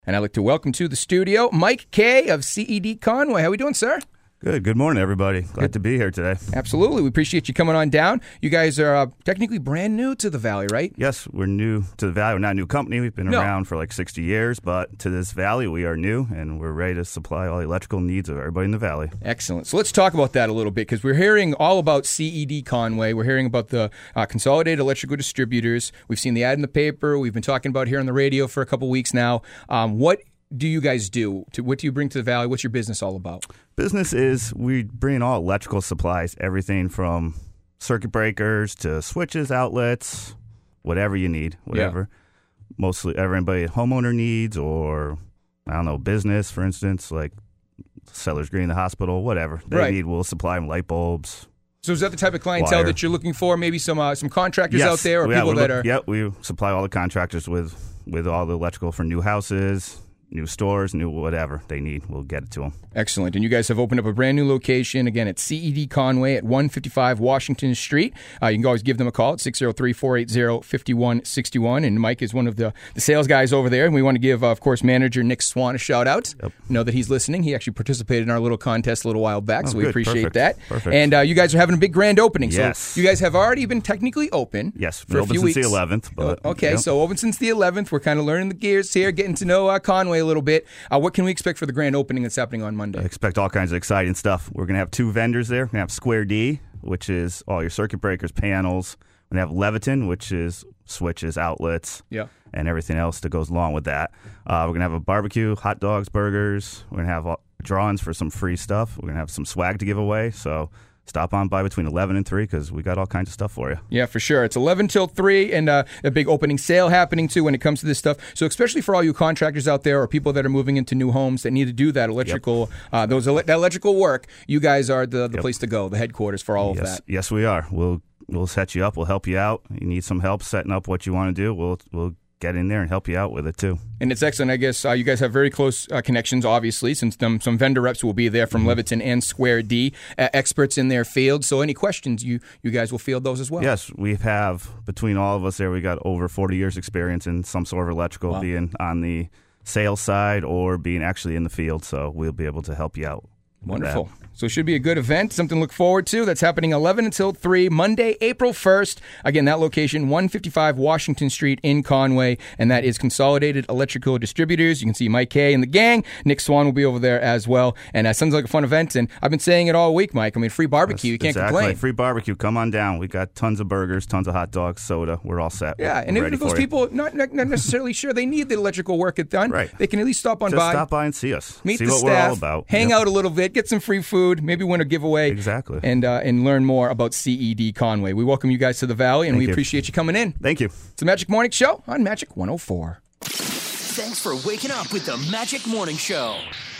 And I'd like to welcome to the studio Mike Kay of CED Conway. How are we doing, sir? Good morning, everybody. Glad to be here today. Absolutely. We appreciate you coming on down. You guys are technically brand new to the Valley, right? Yes, we're new to the Valley. We're not a new company. We've been around for like 60 years, but to this Valley, we are new, and we're ready to supply all the electrical needs of everybody in the Valley. Excellent. So let's talk about that a little bit, because we're hearing all about CED Conway. We're hearing about the Consolidated Electrical Distributors. We've seen the ad in the paper. We've been talking about here on the radio for a couple weeks now. What do you guys do? What do you bring to the Valley? What's your business all about? Business is we bring all electrical supplies, everything from circuit breakers to switches, outlets, whatever you need, whatever. Yeah. Mostly everybody homeowner needs, or I don't know, business, for instance, like Sellers Green, the hospital, whatever they need. We'll supply them light bulbs. So is that the type of clientele that you're looking for? Maybe some contractors out there, or people that are. Yeah, we supply all the contractors with all the electrical for new houses, new stores, new whatever they need. We'll get it to them. Excellent. And you guys have opened up a brand new location, again, at CED Conway at 155 Washington Street. You can always give them a call at 603-480-5161. And Mike is one of the sales guys over there. And we want to give, of course, manager Nick Swan a shout-out. Yep. Know that he's listening. He actually participated in our little contest a little while back, so we appreciate that. Perfect. And you guys are having a big grand opening. Yes. So you guys have already been technically open. Yes, for a few weeks. Since the 11th. But, okay, so open since the 11th. We're kind of learning the gears here, getting to know Conway a little bit. What can we expect for the grand opening that's happening on Monday? I expect all kinds of exciting stuff. We're going to have two vendors there. We're going to have Square D, which is all your circuit breakers, panels. We're going to have Leviton, which is switches, outlets, and everything else that goes along with that. We're going to have a barbecue, hot dogs, burgers. We're going to have drawings for some free stuff. We're going to have some swag to give away, so stop on by between 11 and 3 because we got all kinds of stuff for you. Yeah, for sure. It's 11 till 3 and a big opening sale happening too when it comes to this stuff. So especially for all you contractors out there or people that are moving into new homes that need to do that electrical that electrical work, you guys are the place to go, the headquarters for all of that. Yes, we are. We'll set you up. We'll help you out. You need some help setting up what you want to do, we'll get in there and help you out with it too. And it's excellent. I guess you guys have very close connections, obviously, since some vendor reps will be there from Leviton and Square D, experts in their field. So any questions, you guys will field those as well. Yes, we have, between all of us there, we got over 40 years experience in some sort of electrical, being on the sales side or being actually in the field. So we'll be able to help you out. Wonderful. So it should be a good event, something to look forward to. That's happening 11 until 3, Monday, April 1st. Again, that location, 155 Washington Street in Conway, and that is Consolidated Electrical Distributors. You can see Mike Kay and the gang. Nick Swan will be over there as well. And that sounds like a fun event, and I've been saying it all week, Mike. I mean, free barbecue. You can't complain. Free barbecue. Come on down. We got tons of burgers, tons of hot dogs, soda. We're all set. Yeah, and even if those people not necessarily sure they need the electrical work it done, they can at least stop by. Stop by and see us. Meet see the what staff, we're all about. Hang out a little bit, get some free food, maybe win a giveaway. Exactly. And learn more about CED Conway. We welcome you guys to the Valley, and we appreciate you coming in. Thank you. It's the Magic Morning Show on Magic 104. Thanks for waking up with the Magic Morning Show.